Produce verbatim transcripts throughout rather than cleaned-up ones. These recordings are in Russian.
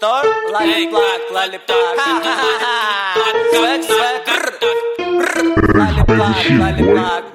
Что? Лалиплак, лалиплак. Свек, свек. Лалиплак, лалиплак.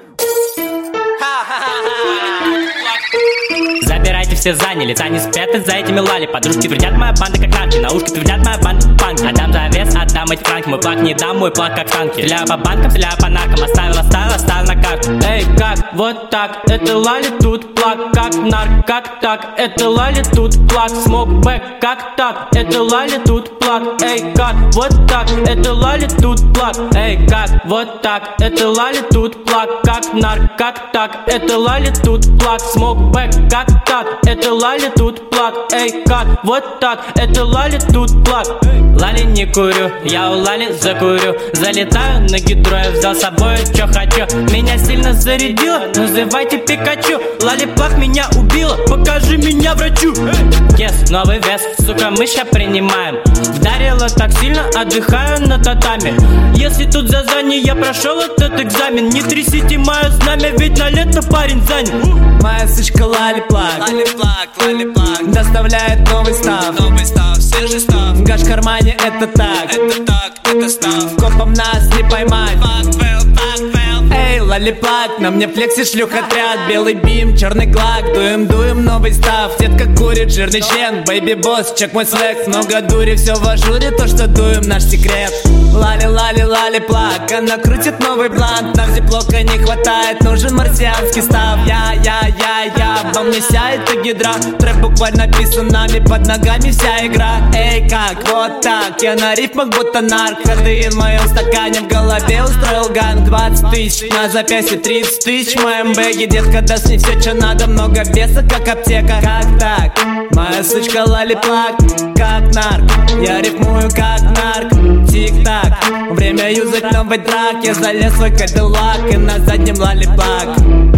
Забирайте все заняли, лица не спрятать за этими лали. Подружки твердят, моя банда как ранки, на ушко твердят, моя банда панк. Отдам завес, отдам эти франки, мой плак не дам, мой плак как танки. Стреляю по банкам, стреляю по наркам, оставил, оставил, оставил на карту. Эй, как, вот так, это лали, тут плак, как нарк, как так, это лали, тут плак, смок бэк, как так, это лали, тут плак. Эй, как, вот так, это лали, тут плак. Эй, как, вот так, это лали, тут плак, как нарк, как так, это лали, тут плак, смок бэк, как так, это лали, тут плак. Эй, как, вот так, это лали, тут плак. Лали не курю, я у лали закурю. Залетаю на гидро, я взял с собой, чё хочу. Меня сильно зарядило, называйте Пикачу. Лали плак меня убила, покажи меня врачу. Yes, новый вес, сука, мы ща принимаем. Вдарила так сильно, отдыхаю на татами. Если тут за задней я прошел этот экзамен, не трясите мое знамя, ведь на лето парень занят. Моя сучка лалиплак, лалиплак, лалиплак, доставляет новый став, новый став, свежий став. В гаш кармане это так, это так, это став. Копом нас не поймать. Fuck, fail, fuck, fail. Эй, лалиплак, на мне флекси шлюх отряд. Белый бим, черный глак, дуем, дуем, новый став. Детка курит, жирный член, бэйби босс, чек мой свек. Много дури, все в ажуре, то что дуем, наш секрет. Лали, лали, лалиплак, она крутит новый блант. Нам зиплока не хватает, нужен марсианский став. Я, я, я, я, во мне вся эта гидра. Трэп буквально написан нами, под ногами вся игра. Эй, как, вот так, я на рифмах будто нарк. Кофеин в моем стакане, в голове устроил ганг. Двадцать тысяч, на запястье тридцать тысяч. В моем бэге, детка, даст мне все, что надо. Много веса, как аптека. Как так? Моя сучка лалиплак, как нарк. Я рифмую, как нарк. Тик-так, время юзать новый трак. Я залез в свой кадиллак и на заднем лалиплак.